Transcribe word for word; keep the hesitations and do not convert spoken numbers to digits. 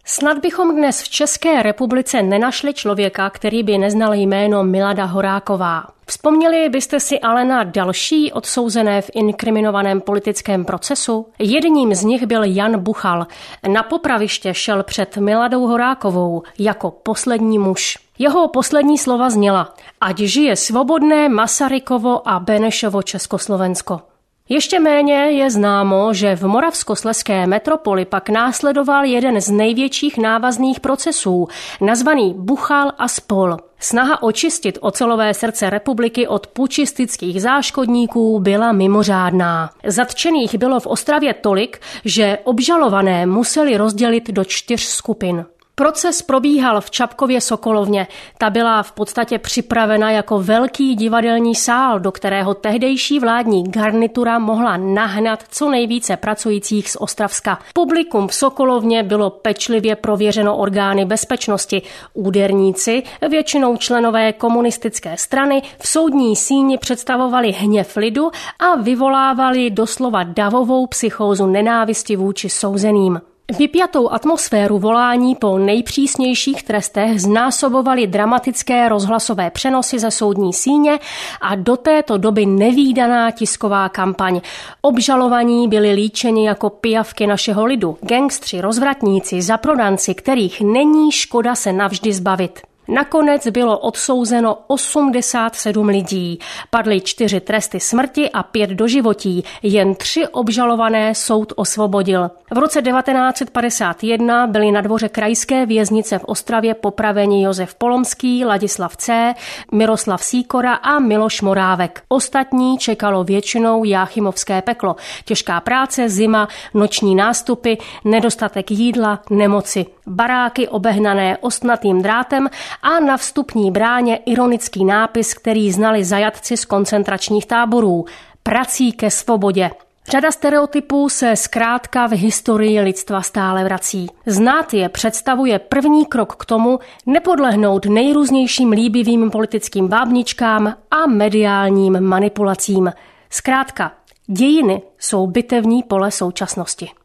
Snad bychom dnes v České republice nenašli člověka, který by neznal jméno Milada Horáková. Vzpomněli byste si ale na další odsouzené v inkriminovaném politickém procesu? Jedním z nich byl Jan Buchal. Na popraviště šel před Miladou Horákovou jako poslední muž. Jeho poslední slova zněla: ať žije svobodné Masarykovo a Benešovo Československo. Ještě méně je známo, že v moravskoslezské metropoli pak následoval jeden z největších návazných procesů, nazvaný Buchal a spol. Snaha očistit ocelové srdce republiky od pučistických záškodníků byla mimořádná. Zatčených bylo v Ostravě tolik, že obžalované museli rozdělit do čtyř skupin. Proces probíhal v Čapkově Sokolovně. Ta byla v podstatě připravena jako velký divadelní sál, do kterého tehdejší vládní garnitura mohla nahnat co nejvíce pracujících z Ostravska. Publikum v Sokolovně bylo pečlivě prověřeno orgány bezpečnosti. Úderníci, většinou členové komunistické strany, v soudní síni představovali hněv lidu a vyvolávali doslova davovou psychózu nenávisti vůči souzeným. Vypjatou atmosféru volání po nejpřísnějších trestech znásobovaly dramatické rozhlasové přenosy ze soudní síně a do této doby nevídaná tisková kampaň. Obžalovaní byli líčeni jako pijavky našeho lidu, gangstři, rozvratníci, zaprodanci, kterých není škoda se navždy zbavit. Nakonec bylo odsouzeno osmdesát sedm lidí. Padly čtyři tresty smrti a pět doživotí. Jen tři obžalované soud osvobodil. V roce devatenáct set padesát jedna byli na dvoře krajské věznice v Ostravě popraveni Josef Polomský, Ladislav C., Miroslav Sýkora a Miloš Morávek. Ostatní čekalo většinou jáchymovské peklo. Těžká práce, zima, noční nástupy, nedostatek jídla, nemoci. Baráky obehnané ostnatým drátem a na vstupní bráně ironický nápis, který znali zajatci z koncentračních táborů: prací ke svobodě. Řada stereotypů se zkrátka v historii lidstva stále vrací. Znát je představuje první krok k tomu nepodlehnout nejrůznějším líbivým politickým bábničkám a mediálním manipulacím. Zkrátka, dějiny jsou bitevní pole současnosti.